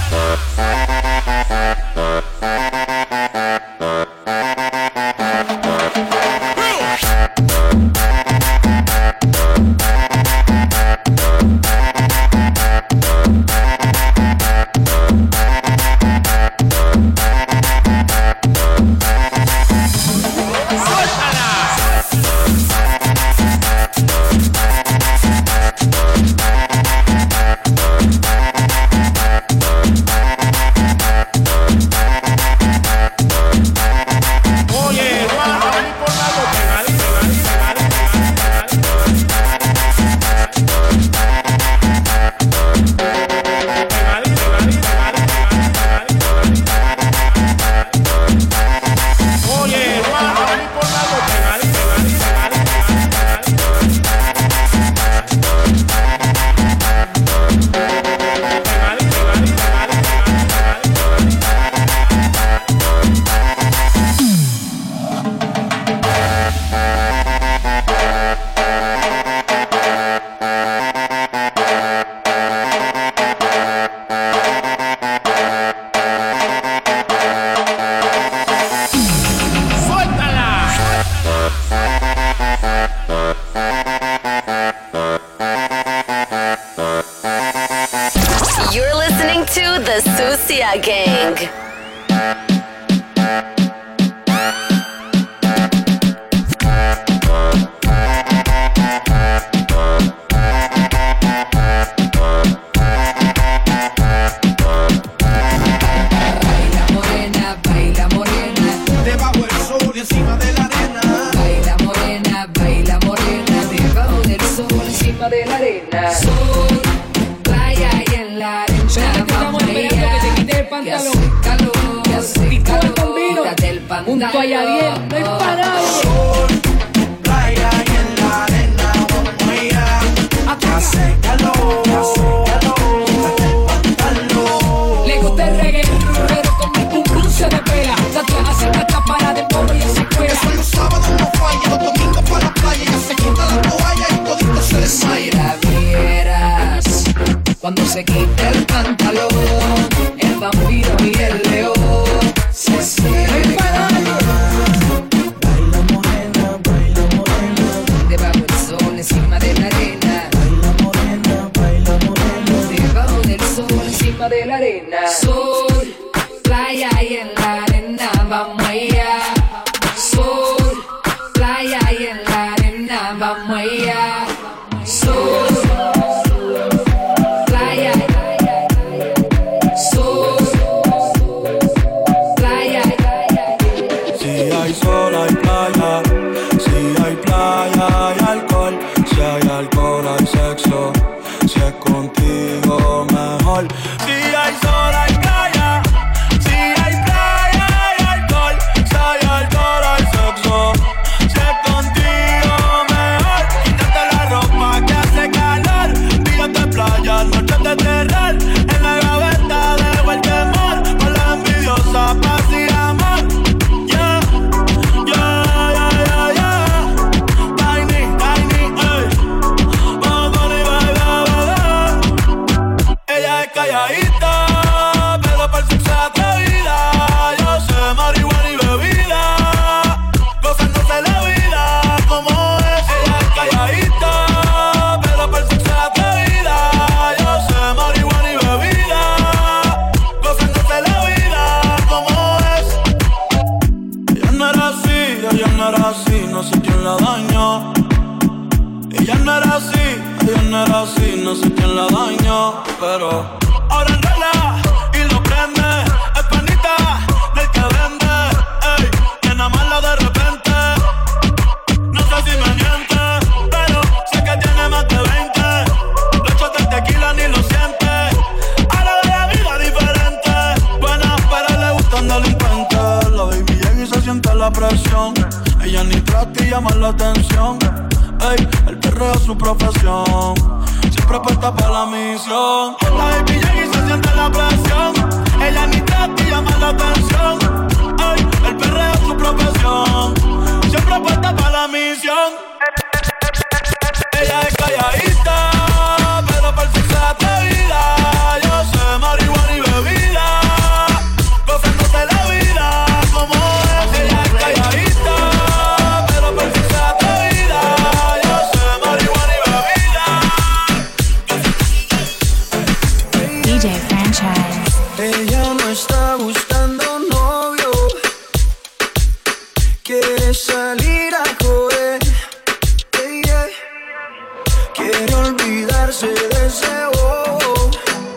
Sucia Gang. Junto a Yadiel, no hay parado. Sol, playa y en la arena, vamos allá. Hace calor, hace calor, pantalón. Le gusta el reggae, pero con mi pum pum se despega. Tatuaje así que está para de pobre y se cuela. Eso los sábados no falla, los domingos para la playa. Ya se quita la toalla y todito se desmaya. Si la vieras, cuando se quita el pantalón, el vampiro y el león se cierran. Encima de la arena, baila morena, baila morena, debajo del sol, encima de la arena, sol, playa y en la arena, vamos allá, sol, playa y en la arena, vamos allá, sol, playa, sol, no sé quién la dañó, pero ahora enrola y lo prende. Es panita del que vende, ey, que nada más la de repente. No sé si me miente, pero sé que tiene más de veinte. Los shots de tequila ni lo siente. Ahora de la vida diferente. Buena, pero le gustan delincuentes. La baby llega y se siente la presión. Ella ni trata y llama la atención. Ey, el perreo es su profesión. Siempre puesta para la misión. La baby llega y se siente la presión. Ella ni trata y llama la atención. Ey, el perreo es su profesión. Siempre puesta para la misión. Ella es calladita, pero por si se atrevida. Yo sé marihuana y bebida, gozándose la vida como es. Ella es calladita, pero por si se atrevida. Yo sé marihuana y bebida. D J Franchise. Ella no está buscando novio, quiere salir a joder, yeah, yeah. Quiere olvidarse de ese bobo,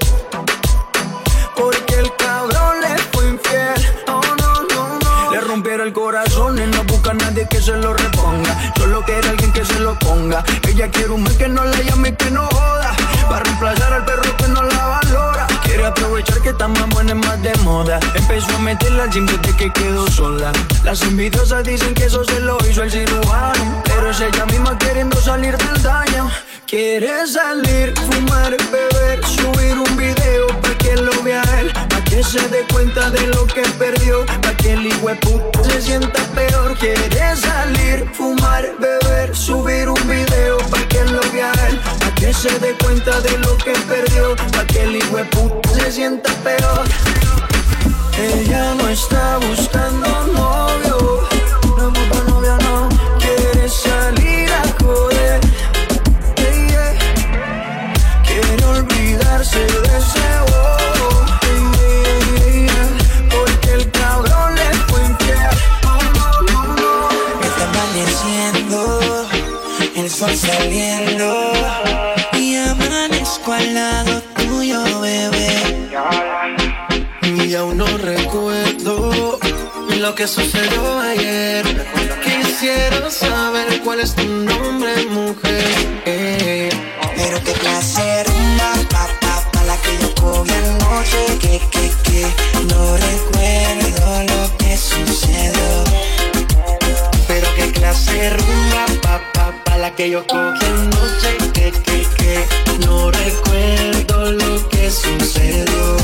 porque el cabrón le fue infiel. Oh, no, no, no. Le rompieron el corazón y no busca a nadie que se lo reponga. Solo quiere alguien que se lo ponga. Ella quiere un mes que no la llame y que no joda, para reemplazar al perro que no la valora. Quiere aprovechar que está más buena y más de moda. Empezó a meterla al gym desde que quedó sola. Las envidiosas dicen que eso se lo hizo el cirujano, pero es ella misma queriendo salir del daño. Quiere salir, fumar, beber, subir un video pa' que lo vea él, pa' que se dé cuenta de lo que perdió, pa' que el hijueputo se sienta peor. Quiere salir, fumar, beber, subir un video pa' que lo vea él, pa' que se dé cuenta de lo que perdió, pa' que el hijueputo se sienta peor. Ella no está buscando novio, no busca novia, no. Quiere salir a joder, yeah, yeah. Quiere olvidarse de ese bobo, yeah, yeah, yeah. Porque el cabrón le fue infiel. Oh, no, no, no. Está amaneciendo, el sol saliendo, y amanezco al lado tuyo, bebé. Y aún no recuerdo lo que sucedió ayer. Quisiera saber cuál es tu nombre, mujer. Eh. Pero qué clase rumba, pa, pa, pa, la que yo cogí anoche. Que, que, que, no recuerdo lo que sucedió. Pero qué clase rumba, pa, pa, pa, la que yo cogí anoche. Que, que, que, no recuerdo lo que sucedió.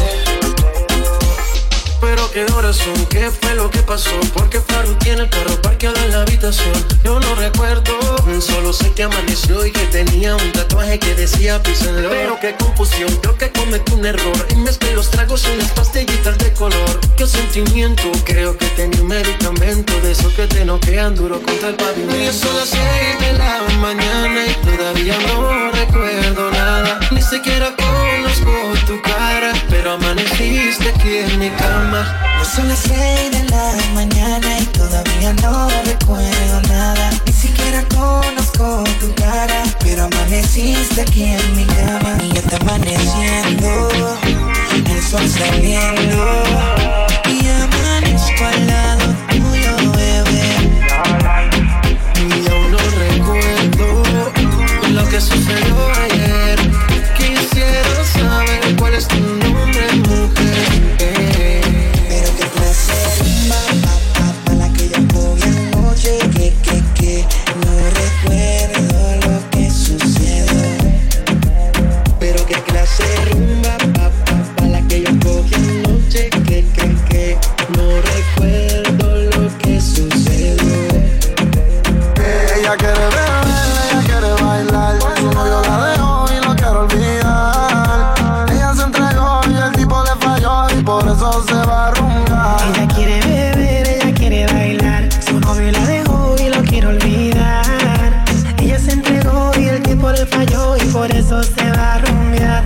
Pero qué horas son, qué fue lo que pasó, porque Faru tiene el carro parqueado en la habitación. Yo no recuerdo, solo sé que amaneció y que tenía un tatuaje que decía písenlo. Pero qué confusión, creo que cometí un error y mezclé los tragos en las pastillitas de color. Qué sentimiento, creo que tenía un medicamento de esos que te noquean duro contra el pavimento. Y son las seis de la mañana y todavía no recuerdo nada. Ni siquiera conozco tu cara, pero amaneciste aquí en mi cama. No son las seis de la mañana y todavía no recuerdo nada. Ni siquiera conozco tu cara, pero amaneciste aquí en mi cama. Y ya está amaneciendo, el sol saliendo, y amanezco al lado tuyo, bebé. Y aún no recuerdo lo que sucedió ayer. Quisiera saber cuál es tu nombre, mujer. Eh. Pero qué clase rumba, pa, pa, pa, la que yo cogí anoche. Que, que, que, no recuerdo lo que sucedió. Pero qué clase rumba, pa, pa, pa, la que yo cogí anoche. Que, que, que, no recuerdo lo que sucedió. Ella quiere beber, ella quiere bailar, su novio la dejó y no quiere olvidar. Ella se entregó y el tipo le falló y por eso se va a rumbar. Ella quiere beber, ella quiere bailar, su novio la dejó y lo quiere olvidar. Ella se entregó y el tipo le falló y por eso se va a rumbear.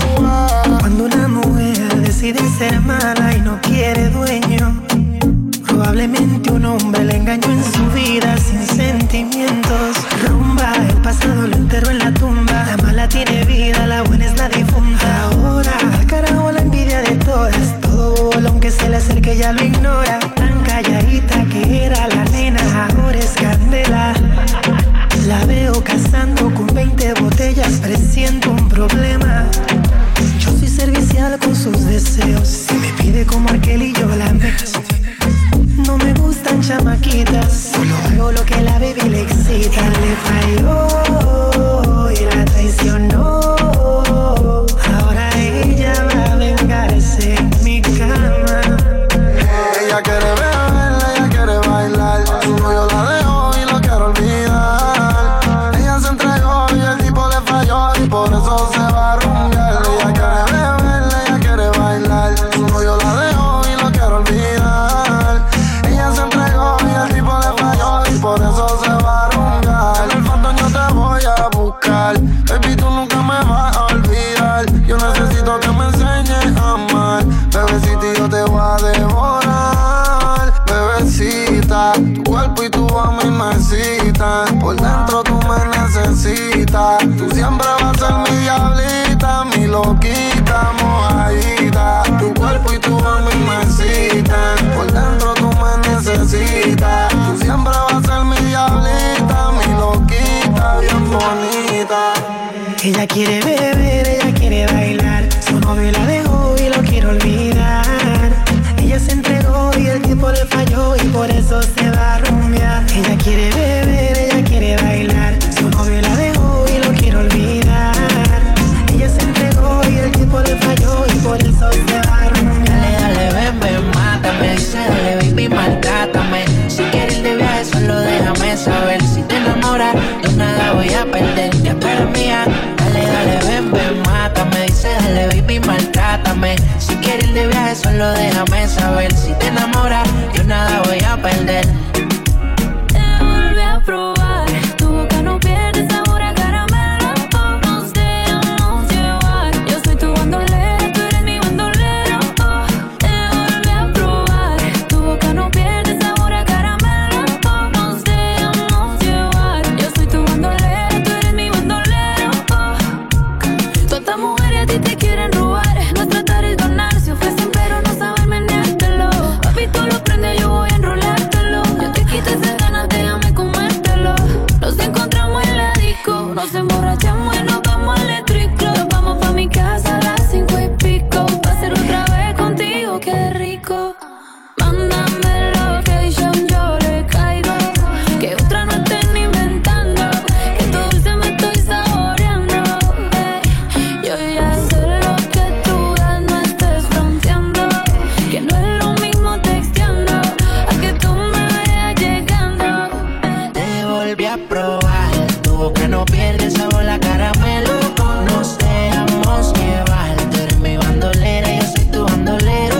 Cuando una mujer decide ser mala y no quiere dueño, Probablemente un hombre le engañó en su vida sin sentimientos. Rumba, el pasado lo enterró en la tumba. La mala tiene vida, la buena es la difunta. Ahora, al carajo la envidia de todas. Todo bobo, aunque se le acerque ya lo ignora. Tan calladita que era la nena, ahora es candela. La veo cazando con veinte botellas, presiento un problema. Yo soy servicial con sus deseos. Si me pide como aquel y yo la meto. No me gustan chamaquitas, solo hago lo que la baby le excita. Le falló y la traicionó. Ahora ella va a vengarse en mi cama. Ella quiere beber, ella quiere bailar. Su novio la dejó y lo quiero olvidar. Ella se entregó y el tipo le falló y por eso se va a rumbear. Ella quiere beber, ella quiere bailar. Su novio la dejó y lo quiero olvidar. Ella se entregó y el tipo le falló y por eso se va a rumbear. En el fondo yo te voy a buscar, baby, tú nunca me vas a olvidar. Yo necesito que me enseñes a amar, bebecita, yo te voy a devorar. Bebecita, tu cuerpo y tu alma me citan. Por dentro tú me necesitas. Tú siempre vas a ser mi diablita, mi loquita, mojadita. Tu cuerpo y tu alma me citan. Por dentro tú me necesitas. Tú siempre vas a ser mi diablita, mi loquita, bien bonita. Ella quiere beber, ella quiere bailar. Su novio la dejó y lo quiere olvidar. Ella se entregó y el tipo le falló y por eso se va a rumbear. Ella quiere beber, ella quiere bailar. Su novio la dejó y lo quiere olvidar. Ella se entregó y el tipo le falló y por eso se va a rumbear. Dale, dale, ven, ven, mátame. Dice, dale, baby, maltrátame. Si quieres ir de viaje, solo déjame saber. Si te enamoras, yo nada voy a perder. Ya tú eres mía. Dale, dale, ven, ven, mátame. Dice, dale, baby, maltrátame. Si quieres ir de viaje, solo déjame saber. Si te enamoras, yo nada voy a perder. Te volví a probar. Tu boca no pierde sabor a caramelo. Oh, nos dejamos llevar. Yo soy tu bandolera, tú eres mi bandolero. Oh, te volví a probar. Tu boca no pierde sabor a caramelo. Oh, nos dejamos llevar. Yo soy tu bandolera, tú eres mi bandolero. Oh, todas estas mujeres a ti te quieren robar. No tratar de ganar, se ofrecen pero no saben meneártelo. Papi, tú lo prendes, yo voy a enrolártelo. Yo te quito esas ganas, déjame comértelo. Nos encontramos en la disco, nos emborrachamos y nos vamos al electric. Nos vamos pa' mi casa a las cinco y pico. Va a ser otra vez contigo, qué rico. Mándame location, yo le caigo. Que otra no estén inventando. Que todo dulce me estoy saboreando. Ey, yo ya sé lo que tú das, no estés fronteando. Que no es lo mismo texteando a que tú me veas llegando. Te volví a probar. Tu boca no pierde sabor a caramelo. Nos dejamos llevar. Tú eres mi bandolera, yo soy tu bandolero.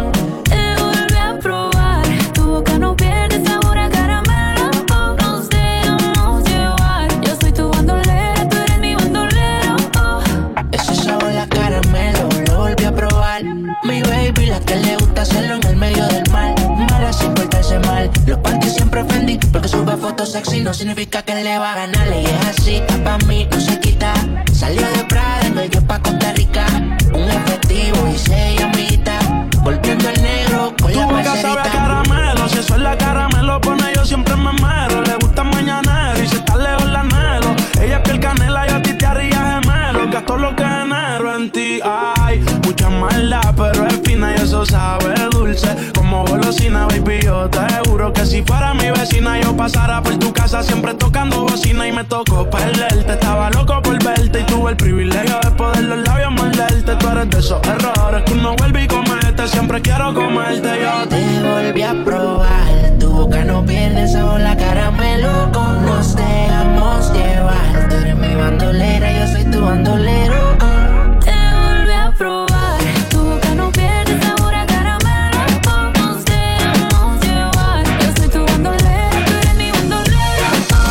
Te volví a probar. Tu boca no pierde sabor a caramelo. Oh, nos dejamos llevar. Yo soy tu bandolera, tú eres mi bandolero. Oh, Ese sabor a caramelo lo volví a probar. Mi baby, la que le gusta hacerlo en el medio del mar. Mala sin portarse mal. Los panties siempre ofendí. Porque sube fotos sexy no significa que le va a ganar. Y es así, está pa' mí, no se quita. Salió de Prada, no yo pa' Costa Rica. Un efectivo y seis amiguitas. Volviendo el negro con Tu la boca sabe a parcerita. caramelo, si eso es la caramelo pone yo siempre me mero. Le gusta mañanero y si está lejos la anhelo. Ella es piel canela y a ti te haría gemelo. Gasto lo que genero en ti, ay. Mucha maldad pero es fina y eso sabe dulce. Como golosina, baby, yo te juro que si fuera mi vecina yo pasara por tu casa siempre tocando bocina. Y me tocó perderte, estaba loco por verte. Y tuve el privilegio de poder los labios morderte. Tú eres de esos errores que uno vuelve y comete. Siempre quiero comerte yo. Te volví a probar. Tu boca no pierde sabor a caramelo. Nos dejamos llevar. Tú eres mi bandolera, yo soy tu bandolero. te volví a probar. Tu boca no pierde sabor a caramelo. Oh, nos dejamos llevar. Yo soy tu bandolera, tú eres mi bandolero.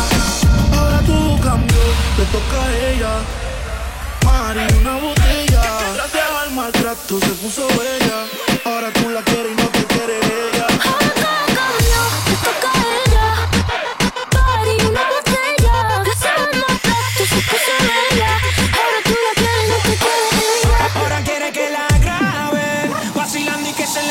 Ahora tú cambió, le toca a ella. Mari, una botella. Gracias al maltrato se puso bella. Ahora tú la quieres y no te quiere ella.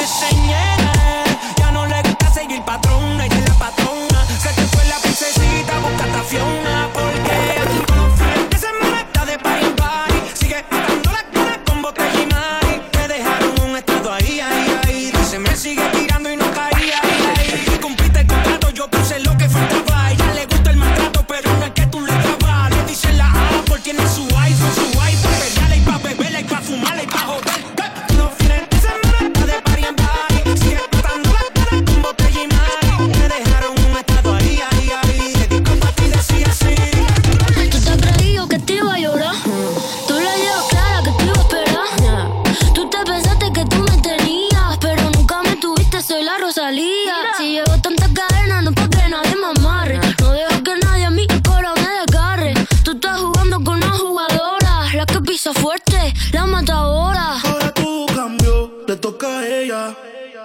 le enseñé. Ya no le gusta seguir patrona y de la patrona. Se te fue la princesita, busca a Fiona. Porque aquí con los fines de semana está de party en party. Sigue matando la cara con botella y mari. Me dejaron un estado ahí, ahí, ahí. Dice me sigue tirando y no caía, ahí, ahí. Y cumpliste el contrato, yo puse lo que faltaba. A ella le gusta el maltrato, pero no es que tú le grabas. Le dicen la A porque tiene su iPhone, su iPhone. Pelearla y pa' beberla y pa' fumarla y pa' joder. Los fines de semana está de party en party. Sigue matando la cara con botella y mari. Me dejaron un estado ahí, ahí, ahí. Le di compa y decía así. Tú te has creído que te iba a llorar. Tú le llevas clara que te iba a esperar. Tú te pensaste que tú me tenías, pero nunca me tuviste, soy la Rosalía. Si llevo tantas cadenas, no pa' que nadie me amarre. No dejo que nadie a mi cora me desgarre. Tú estás jugando con una jugadora, la que pisa fuerte, la matadora. Ahora todo cambió, le toca a ella.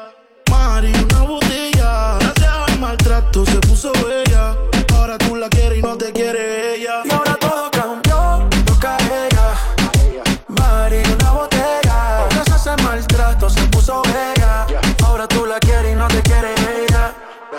Mari, una botella. Gracias al maltrato se puso bella. Ahora tú la quieres y no te quiere ella. Y ahora todo cambió, le toca a ella. Mari, una botella. Gracias al maltrato se puso bella. Ahora tú la quieres y no te quiere ella.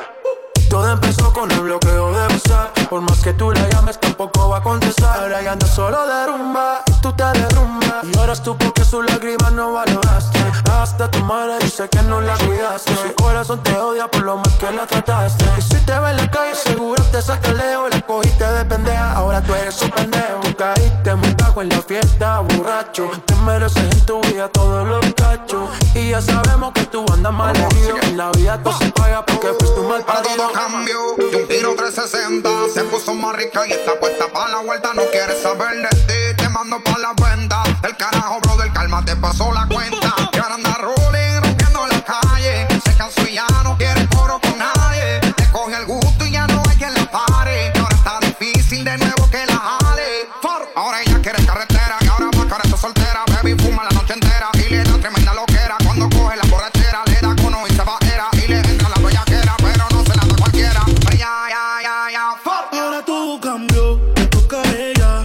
Todo empezó con el bloqueo de WhatsApp. Por más que tú la llames tampoco va a contestar. Ahora ya anda solo de rumba, tú te derrumbas. Y ahora tú porque sus lágrimas no valoraste. Hasta tu madre dice que no la cuidaste. Su corazón te odia por lo mal que la trataste. Y si te ve en la calle seguro te saca lejos. La cogiste de pendeja, ahora tú eres un pendejo. Tú caíste muy bajo en la fiesta, borracho. Te mereces en tu vida todos los cachos. Y ya sabemos que tú andas mal herido. En la vida todo se paga porque fuiste un mal parido. Cambió de un tiro trescientos sesenta. Se puso más rica y está puesta pa' la vuelta. No quieres saber de ti, te mando pa' la venta. El carajo, bro, del calma te pasó la cuenta. Y ahora anda rolling, rompiendo la calle. Se cansó y ya no quiere coro con nadie. Le coge el gusto y ya no hay quien la pare. Y ahora está difícil de nuevo que la jale. Ahora ella quiere carretera y ahora más cara está soltera. Baby fuma la noche entera y le da tremenda loquera. Cuando coge la borrachera le da cono y se bajera. Y le entra la bellaquera, pero no se la da cualquiera. Ya, ya, ya, ya, ahora todo cambió, le toca a ella.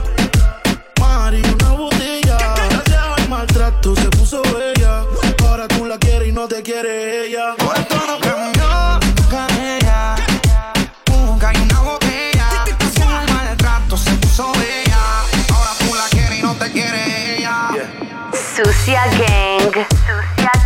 Mari, una botella. Gracias al maltrato se puso bella. Ahora tú la quieres y no te quiere ella. Ahora todo cambió, le toca a ella. Nunca hay una botella. Gracias al maltrato se puso bella. Ahora tú la quieres y no te quiere ella. Sucia Gang. Sucia